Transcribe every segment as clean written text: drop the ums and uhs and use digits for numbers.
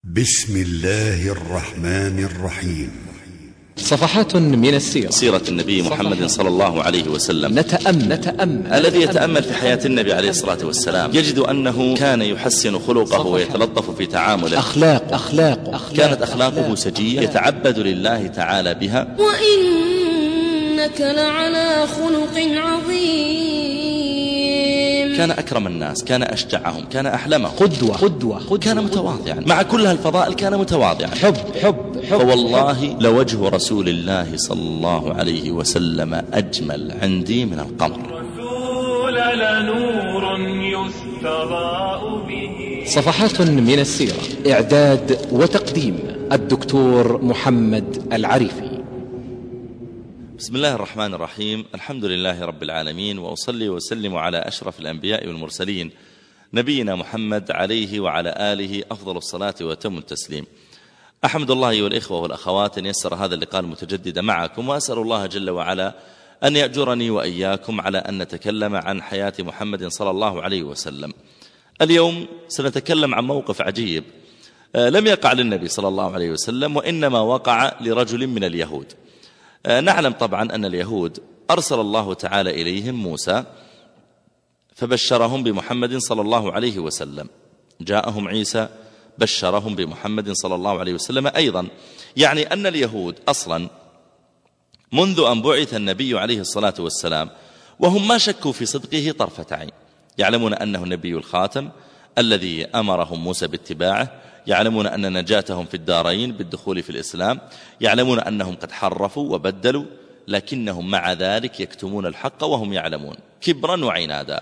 بسم الله الرحمن الرحيم. صفحات من السيرة، سيرة النبي محمد صلى الله عليه وسلم. نتأمل. الذي يتأمل في حياة النبي عليه الصلاة والسلام يجد أنه كان يحسن خلقه ويتلطف في تعامله. أخلاق كانت أخلاقه سجية يتعبد لله تعالى بها. وإنك لعلى خلق عظيم. كان أكرم الناس، كان أشجعهم، كان أحلمهم، قدوة. كان متواضعا مع كل هالفضائل، كان متواضعا. حب. فوالله لوجه رسول الله صلى الله عليه وسلم أجمل عندي من القمر. رسول لنور يستضاء به. صفحات من السيرة، إعداد وتقديم الدكتور محمد العريفي. بسم الله الرحمن الرحيم. الحمد لله رب العالمين، وأصلي وسلم على أشرف الأنبياء والمرسلين نبينا محمد عليه وعلى آله أفضل الصلاة وأتم التسليم. أحمد الله أيها الإخوة والأخوات أن يسر هذا اللقاء المتجدد معكم، وأسأل الله جل وعلا أن يأجرني وإياكم على أن نتكلم عن حياة محمد صلى الله عليه وسلم. اليوم سنتكلم عن موقف عجيب لم يقع للنبي صلى الله عليه وسلم، وإنما وقع لرجل من اليهود. نعلم طبعا أن اليهود أرسل الله تعالى إليهم موسى فبشرهم بمحمد صلى الله عليه وسلم. جاءهم عيسى بشرهم بمحمد صلى الله عليه وسلم أيضا. يعني أن اليهود أصلا منذ أن بعث النبي عليه الصلاة والسلام وهم ما شكوا في صدقه طرفة عين، يعلمون أنه النبي الخاتم الذي أمرهم موسى باتباعه، يعلمون أن نجاتهم في الدارين بالدخول في الإسلام، يعلمون أنهم قد حرفوا وبدلوا، لكنهم مع ذلك يكتمون الحق وهم يعلمون، كبرا وعنادا.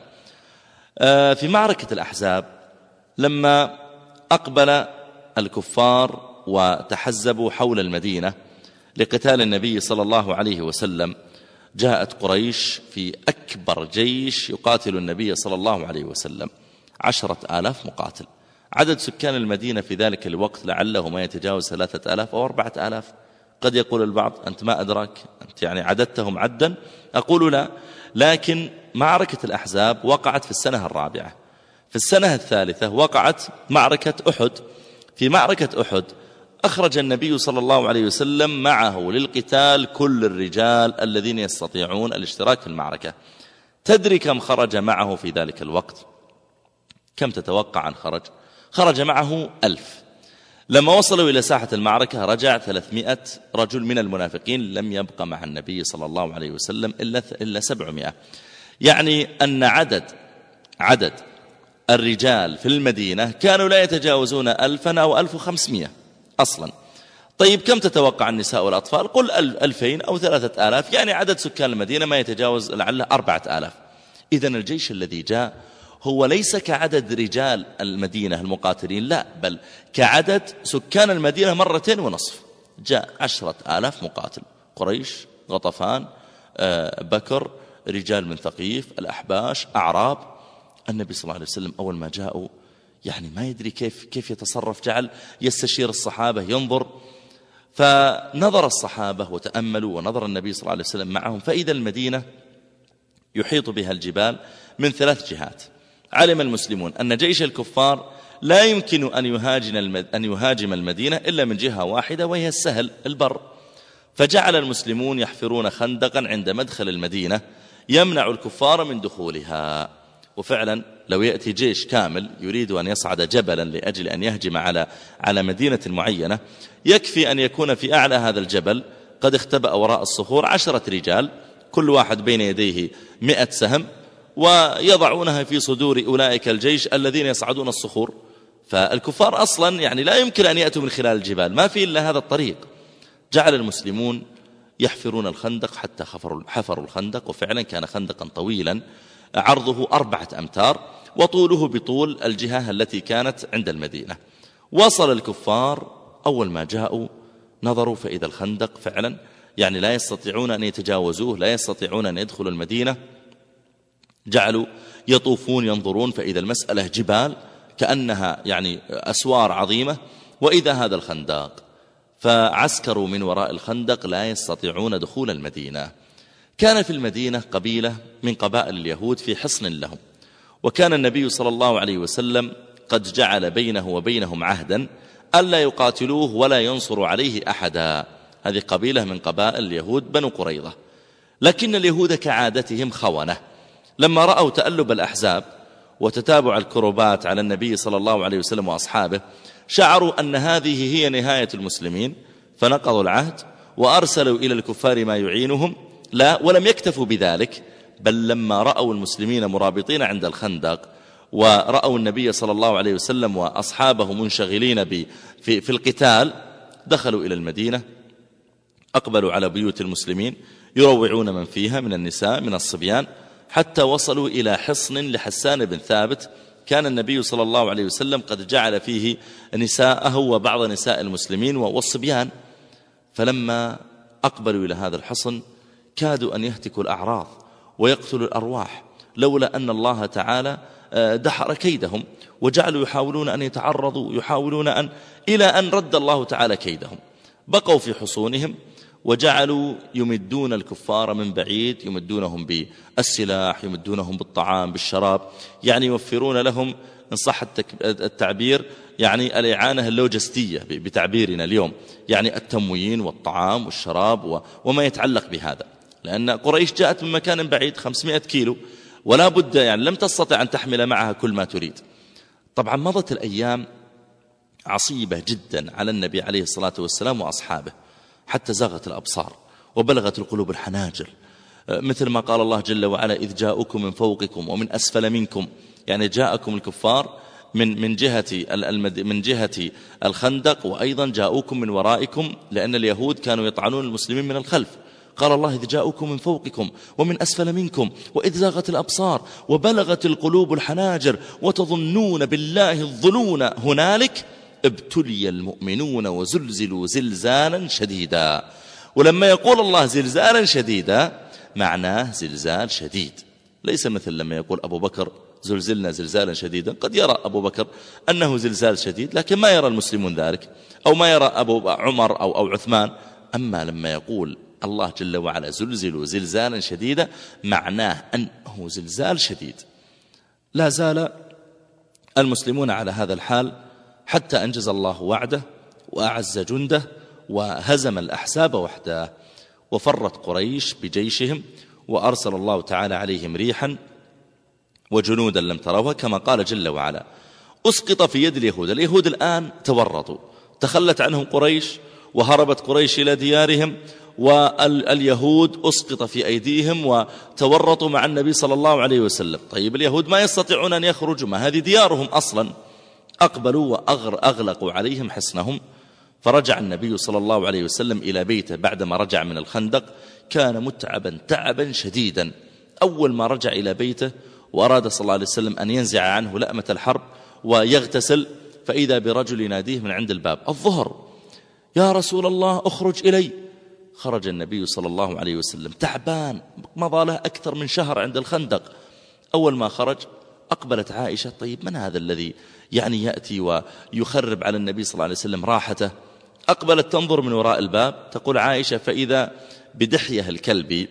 في معركة الأحزاب لما أقبل الكفار وتحزبوا حول المدينة لقتال النبي صلى الله عليه وسلم، جاءت قريش في أكبر جيش يقاتل النبي صلى الله عليه وسلم، 10,000 مقاتل. عدد سكان المدينة في ذلك الوقت لعله ما يتجاوز 3,000 أو 4,000. قد يقول البعض أنت ما أدرك، أنت يعني عددتهم عدا. أقول لا، لكن معركة الأحزاب وقعت في السنة الرابعة. في السنة الثالثة وقعت معركة أحد. في معركة أحد أخرج النبي صلى الله عليه وسلم معه للقتال كل الرجال الذين يستطيعون الاشتراك في المعركة. تدري كم خرج معه في ذلك الوقت؟ كم تتوقع أن خرج؟ خرج معه 1000. لما وصلوا إلى ساحة المعركة رجع 300 رجل من المنافقين، لم يبقى مع النبي صلى الله عليه وسلم إلا 700. يعني أن عدد الرجال في المدينة كانوا لا يتجاوزون 1000 أو 1500 أصلا. طيب كم تتوقع النساء والأطفال؟ قل 2000 أو 3000، يعني عدد سكان المدينة ما يتجاوز لعله 4000. إذن الجيش الذي جاء هو ليس كعدد رجال المدينة المقاتلين، لا، بل كعدد سكان المدينة 2.5. جاء 10,000 مقاتل، قريش، غطفان، بكر، رجال من ثقيف، الأحباش، أعراب. النبي صلى الله عليه وسلم أول ما جاءوا يعني ما يدري كيف يتصرف، جعل يستشير الصحابة، ينظر. فنظر الصحابة وتأملوا، ونظر النبي صلى الله عليه وسلم معهم، فإذا المدينة يحيط بها الجبال من 3 جهات. علم المسلمون أن جيش الكفار لا يمكن أن يهاجم المدينة إلا من جهة واحدة، وهي السهل، البر. فجعل المسلمون يحفرون خندقا عند مدخل المدينة يمنع الكفار من دخولها. وفعلا لو يأتي جيش كامل يريد أن يصعد جبلا لأجل أن يهجم على مدينة معينة، يكفي أن يكون في أعلى هذا الجبل قد اختبأ وراء الصخور 10 رجال، كل واحد بين يديه 100 سهم، ويضعونها في صدور أولئك الجيش الذين يصعدون الصخور. فالكفار أصلا يعني لا يمكن أن يأتوا من خلال الجبال، ما في إلا هذا الطريق. جعل المسلمون يحفرون الخندق حتى حفروا الخندق، وفعلا كان خندقا طويلا عرضه 4 أمتار وطوله بطول الجهة التي كانت عند المدينة. وصل الكفار أول ما جاءوا نظروا فإذا الخندق فعلا يعني لا يستطيعون أن يتجاوزوه، لا يستطيعون أن يدخلوا المدينة. جعلوا يطوفون ينظرون، فإذا المسألة جبال كأنها يعني أسوار عظيمة، وإذا هذا الخندق. فعسكروا من وراء الخندق لا يستطيعون دخول المدينة. كان في المدينة قبيلة من قبائل اليهود في حصن لهم، وكان النبي صلى الله عليه وسلم قد جعل بينه وبينهم عهدا ألا يقاتلوه ولا ينصروا عليه أحدا. هذه قبيلة من قبائل اليهود بنو قريظة. لكن اليهود كعادتهم خونة، لما رأوا تألب الأحزاب وتتابع الكروبات على النبي صلى الله عليه وسلم وأصحابه شعروا أن هذه هي نهاية المسلمين، فنقضوا العهد وأرسلوا إلى الكفار ما يعينهم. لا، ولم يكتفوا بذلك، بل لما رأوا المسلمين مرابطين عند الخندق ورأوا النبي صلى الله عليه وسلم وأصحابه منشغلين في القتال، دخلوا إلى المدينة، أقبلوا على بيوت المسلمين يروعون من فيها من النساء من الصبيان، حتى وصلوا إلى حصن لحسان بن ثابت كان النبي صلى الله عليه وسلم قد جعل فيه نساءه وبعض نساء المسلمين والصبيان. فلما أقبلوا إلى هذا الحصن كادوا أن يهتكوا الأعراض ويقتلوا الأرواح، لولا أن الله تعالى دحر كيدهم، وجعلوا يحاولون أن يتعرضوا، يحاولون إلى أن رد الله تعالى كيدهم. بقوا في حصونهم وجعلوا يمدون الكفار من بعيد، يمدونهم بالسلاح، يمدونهم بالطعام بالشراب، يعني يوفرون لهم إن صح التعبير يعني الإعانة اللوجستية بتعبيرنا اليوم، يعني التموين والطعام والشراب وما يتعلق بهذا، لأن قريش جاءت من مكان بعيد 500 كيلو، ولا بد يعني لم تستطع أن تحمل معها كل ما تريد. طبعا مضت الأيام عصيبة جدا على النبي عليه الصلاة والسلام وأصحابه، حتى زاغت الأبصار وبلغت القلوب الحناجر، مثل ما قال الله جل وعلا: إذ جاءكم من فوقكم ومن أسفل منكم، يعني جاءكم الكفار من جهة الخندق، وأيضا جاءوكم من ورائكم، لأن اليهود كانوا يطعنون المسلمين من الخلف. قال الله: إذ جاءكم من فوقكم ومن أسفل منكم وإذ زاغت الأبصار وبلغت القلوب الحناجر وتظنون بالله الظنون هنالك ابتلي المؤمنون وزلزلوا زلزالا شديدا. ولما يقول الله زلزالا شديدا معناه زلزال شديد، ليس مثل لما يقول أبو بكر زلزلنا زلزالا شديدا. قد يرى أبو بكر أنه زلزال شديد، لكن ما يرى المسلمون ذلك، أو ما يرى أبو عمر أو عثمان. أما لما يقول الله جل وعلا زلزلوا زلزالا شديدا معناه أنه زلزال شديد. لا زال المسلمون على هذا الحال حتى أنجز الله وعده وأعز جنده وهزم الأحزاب وحده، وفرت قريش بجيشهم، وأرسل الله تعالى عليهم ريحا وجنودا لم تروها، كما قال جل وعلا: أسقط في يد اليهود. اليهود الآن تورطوا، تخلت عنهم قريش وهربت قريش إلى ديارهم، واليهود أسقط في أيديهم وتورطوا مع النبي صلى الله عليه وسلم. طيب اليهود ما يستطيعون أن يخرجوا، ما هذه ديارهم أصلا. أقبلوا وأغلقوا عليهم حصنهم. فرجع النبي صلى الله عليه وسلم إلى بيته بعدما رجع من الخندق، كان متعبا تعبا شديدا. أول ما رجع إلى بيته وأراد صلى الله عليه وسلم أن ينزع عنه لأمة الحرب ويغتسل، فإذا برجل يناديه من عند الباب: الظهر، يا رسول الله أخرج إلي. خرج النبي صلى الله عليه وسلم تعبان، مضى له أكثر من شهر عند الخندق. أول ما خرج أقبلت عائشة: طيب من هذا الذي يعني يأتي ويخرب على النبي صلى الله عليه وسلم راحته؟ أقبلت تنظر من وراء الباب، تقول عائشة: فإذا بدحية الكلبي،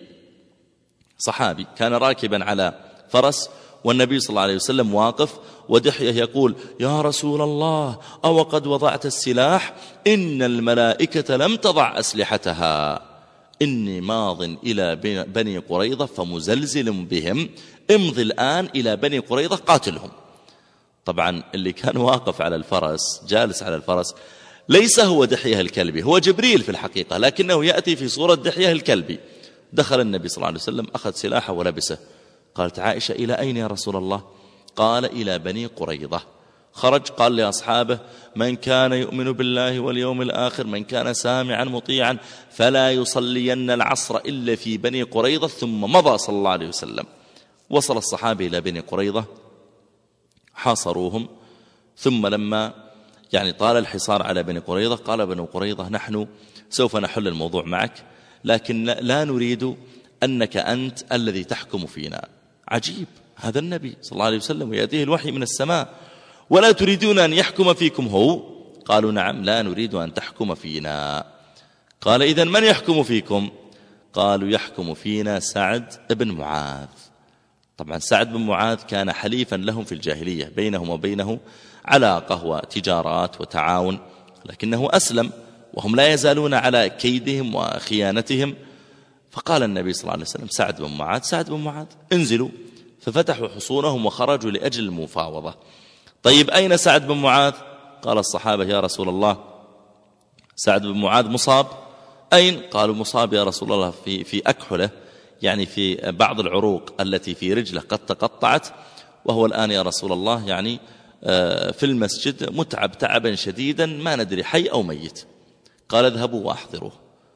صحابي كان راكبا على فرس والنبي صلى الله عليه وسلم واقف، ودحية يقول: يا رسول الله أو قد وضعت السلاح؟ إن الملائكة لم تضع أسلحتها، إني ماض إلى بني قريظة فمزلزل بهم، امضي الآن إلى بني قريظة قاتلهم. طبعا اللي كان واقف على الفرس جالس على الفرس ليس هو دحية الكلبي، هو جبريل في الحقيقة، لكنه يأتي في صورة دحية الكلبي. دخل النبي صلى الله عليه وسلم، أخذ سلاحه ولبسه. قالت عائشة: إلى أين يا رسول الله؟ قال: إلى بني قريظة. خرج قال لأصحابه: من كان يؤمن بالله واليوم الآخر، من كان سامعا مطيعا، فلا يصلين العصر إلا في بني قريظة. ثم مضى صلى الله عليه وسلم. وصل الصحابة إلى بني قريظة، حاصروهم. ثم لما يعني طال الحصار على بني قريظة، قال بني قريظة: نحن سوف نحل الموضوع معك، لكن لا نريد أنك أنت الذي تحكم فينا. عجيب، هذا النبي صلى الله عليه وسلم ويأتيه الوحي من السماء، ولا تريدون أن يحكم فيكم هو؟ قالوا: نعم، لا نريد أن تحكم فينا. قال: إذن من يحكم فيكم؟ قالوا: يحكم فينا سعد بن معاذ. طبعا سعد بن معاذ كان حليفا لهم في الجاهلية، بينهم وبينه علاقة وتجارات وتعاون. لكنه أسلم وهم لا يزالون على كيدهم وخيانتهم. فقال النبي صلى الله عليه وسلم سعد بن معاذ انزلوا، ففتحوا حصونهم وخرجوا لأجل المفاوضة. طيب أين سعد بن معاذ؟ قال الصحابة يا رسول الله سعد بن معاذ مصاب. أين؟ قالوا مصاب يا رسول الله في أكحله، يعني في بعض العروق التي في رجله قد تقطعت، وهو الآن يا رسول الله يعني في المسجد متعب تعبا شديدا ما ندري حي أو ميت. قال اذهبوا وأحضروه.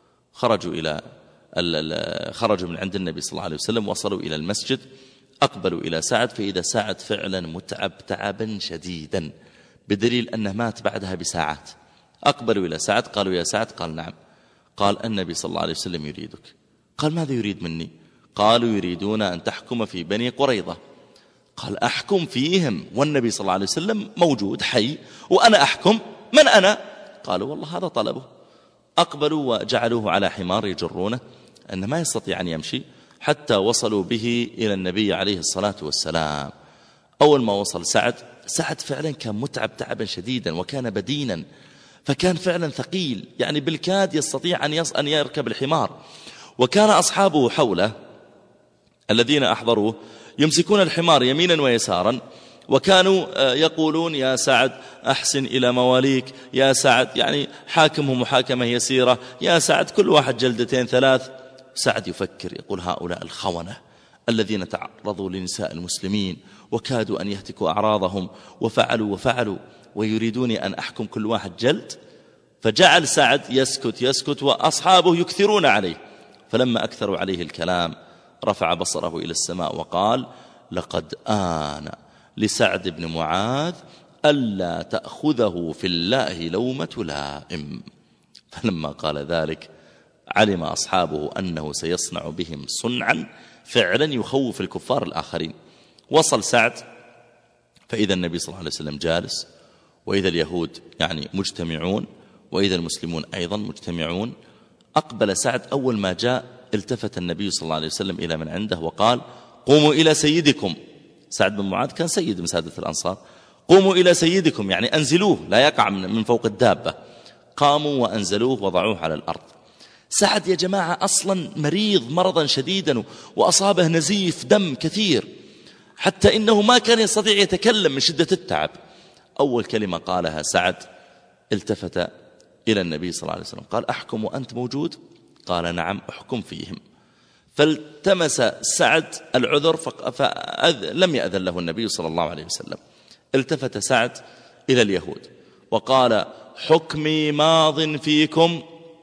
خرجوا من عند النبي صلى الله عليه وسلم، وصلوا إلى المسجد، أقبلوا إلى سعد، فإذا سعد فعلا متعب تعبا شديدا بدليل أنه مات بعدها بساعات. أقبلوا إلى سعد، قالوا يا سعد، قال نعم. قال النبي صلى الله عليه وسلم يريدك. قال ماذا يريد مني؟ قالوا يريدون أن تحكم في بني قريظة. قال أحكم فيهم والنبي صلى الله عليه وسلم موجود حي وأنا أحكم؟ من أنا؟ قالوا والله هذا طلبه. أقبلوا وجعلوه على حمار يجرونه، أنه ما يستطيع أن يمشي، حتى وصلوا به إلى النبي عليه الصلاة والسلام. أول ما وصل سعد فعلا كان متعب تعبا شديدا وكان بدينا، فكان فعلا ثقيل، يعني بالكاد يستطيع أن يركب الحمار. وكان أصحابه حوله الذين أحضروه يمسكون الحمار يمينا ويسارا، وكانوا يقولون يا سعد أحسن إلى مواليك، يا سعد يعني حاكمهم محاكمة يسيرة، يا سعد كل واحد جلدتين 3. سعد يفكر يقول هؤلاء الخونة الذين تعرضوا لنساء المسلمين وكادوا أن يهتكوا أعراضهم وفعلوا ويريدوني أن أحكم كل واحد جلد. فجعل سعد يسكت وأصحابه يكثرون عليه. فلما أكثروا عليه الكلام رفع بصره إلى السماء وقال لقد آن لسعد بن معاذ ألا تأخذه في الله لومة لائم. فلما قال ذلك علم أصحابه أنه سيصنع بهم صنعا فعلا يخوف الكفار الآخرين. وصل سعد فإذا النبي صلى الله عليه وسلم جالس، وإذا اليهود يعني مجتمعون، وإذا المسلمون أيضا مجتمعون. أقبل سعد، أول ما جاء التفت النبي صلى الله عليه وسلم إلى من عنده وقال قوموا إلى سيدكم. سعد بن معاذ كان سيد من سادة الأنصار. قوموا إلى سيدكم يعني أنزلوه لا يقع من فوق الدابة. قاموا وأنزلوه وضعوه على الأرض. سعد يا جماعة أصلا مريض مرضا شديدا وأصابه نزيف دم كثير، حتى إنه ما كان يستطيع يتكلم من شدة التعب. أول كلمة قالها سعد التفت إلى النبي صلى الله عليه وسلم قال أحكم وأنت موجود؟ قال نعم أحكم فيهم. فالتمس سعد العذر فلم يأذن له النبي صلى الله عليه وسلم. التفت سعد إلى اليهود وقال حكمي ماض فيكم،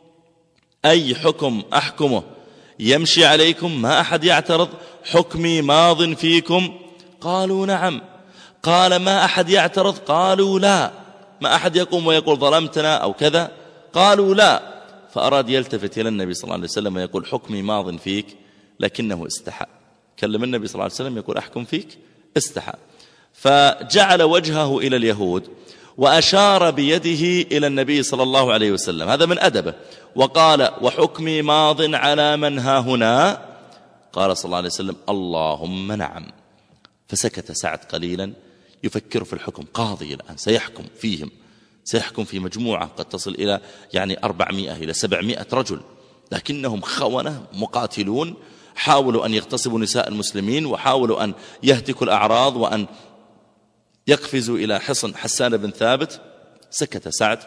أي حكم أحكمه يمشي عليكم ما أحد يعترض، حكمي ماض فيكم. قالوا نعم. قال ما أحد يعترض؟ قالوا لا. ما أحد يقوم ويقول ظلمتنا أو كذا؟ قالوا لا. فأراد يلتفت إلى النبي صلى الله عليه وسلم ويقول حكمي ماض فيك، لكنه استحى. كلم النبي صلى الله عليه وسلم يقول أحكم فيك، استحى. فجعل وجهه إلى اليهود وأشار بيده إلى النبي صلى الله عليه وسلم، هذا من أدبه، وقال وحكمي ماض على من ها هنا؟ قال صلى الله عليه وسلم اللهم نعم. فسكت سعد قليلا يفكر في الحكم. قاضي الآن سيحكم فيهم، سيحكم في مجموعة قد تصل إلى يعني 400 إلى 700 رجل، لكنهم خونة مقاتلون حاولوا أن يغتصبوا نساء المسلمين وحاولوا أن يهتكوا الأعراض وأن يقفزوا إلى حصن حسان بن ثابت. سكت سعد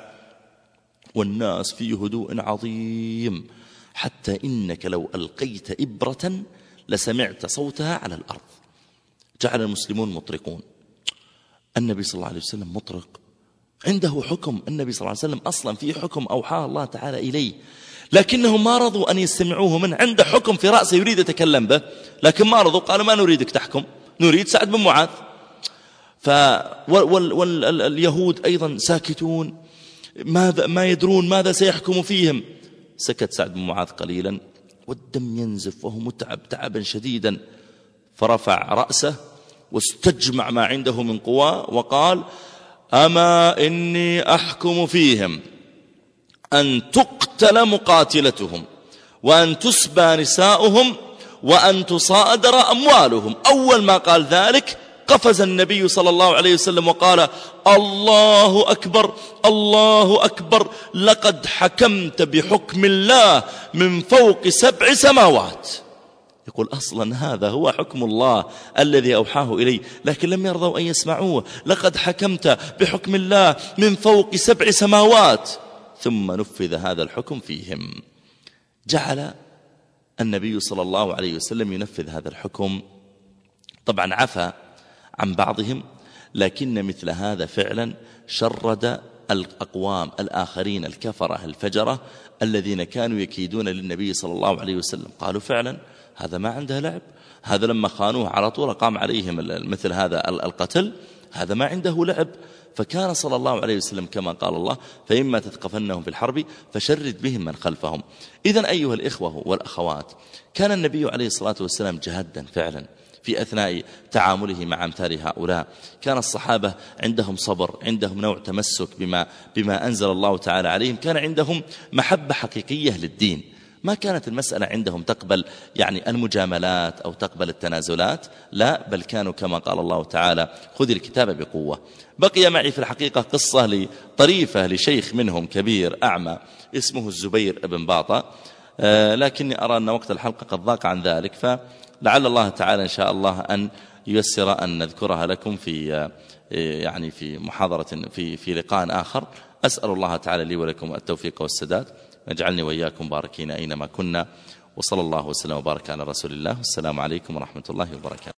والناس في هدوء عظيم، حتى إنك لو ألقيت إبرة لسمعت صوتها على الأرض. جعل المسلمون مطرقون. النبي صلى الله عليه وسلم مطرق، عنده حكم. النبي صلى الله عليه وسلم أصلا في حكم أوحاه الله تعالى إليه، لكنهم ما رضوا أن يستمعوه منه. عنده حكم في رأسه يريد يتكلم به، لكن ما رضوا، قالوا ما نريدك تحكم، نريد سعد بن معاذ. واليهود أيضا ساكتون ما يدرون ماذا سيحكم فيهم. سكت سعد بن معاذ قليلا والدم ينزف وهو متعب تعبا شديدا، فرفع رأسه واستجمع ما عنده من قوى وقال أما إني أحكم فيهم أن تقتل مقاتلتهم وأن تسبى نساؤهم وأن تصادر أموالهم. أول ما قال ذلك قفز النبي صلى الله عليه وسلم وقال: الله أكبر الله أكبر، لقد حكمت بحكم الله من فوق 7 سماوات. يقول أصلا هذا هو حكم الله الذي أوحاه إلي، لكن لم يرضوا أن يسمعوه. لقد حكمت بحكم الله من فوق 7 سماوات. ثم نفذ هذا الحكم فيهم. جعل النبي صلى الله عليه وسلم ينفذ هذا الحكم. طبعا عفى عن بعضهم، لكن مثل هذا فعلا شرد الأقوام الآخرين الكفرة الفجرة الذين كانوا يكيدون للنبي صلى الله عليه وسلم. قالوا فعلا هذا ما عنده لعب، هذا لما خانوه على طول قام عليهم مثل هذا القتل، هذا ما عنده لعب. فكان صلى الله عليه وسلم كما قال الله: فإما تثقفنهم في الحرب فشرد بهم من خلفهم. إذن أيها الإخوة والأخوات، كان النبي عليه الصلاة والسلام جهدا فعلا في أثناء تعامله مع أمثال هؤلاء. كان الصحابة عندهم صبر، عندهم نوع تمسك بما أنزل الله تعالى عليهم، كان عندهم محبة حقيقية للدين. ما كانت المسألة عندهم تقبل يعني المجاملات أو تقبل التنازلات، لا، بل كانوا كما قال الله تعالى: خذ الكتاب بقوة. بقي معي في الحقيقة قصة طريفة لشيخ منهم كبير أعمى اسمه الزبير بن باطة، لكني أرى أن وقت الحلقة قد ضاق عن ذلك، فلعل الله تعالى إن شاء الله أن ييسر أن نذكرها لكم في محاضرة في لقاء آخر. أسأل الله تعالى لي ولكم التوفيق والسداد، واجعلني وإياكم باركين أينما كنا، وصلى الله وسلم وبارك على رسول الله. والسلام عليكم ورحمة الله وبركاته.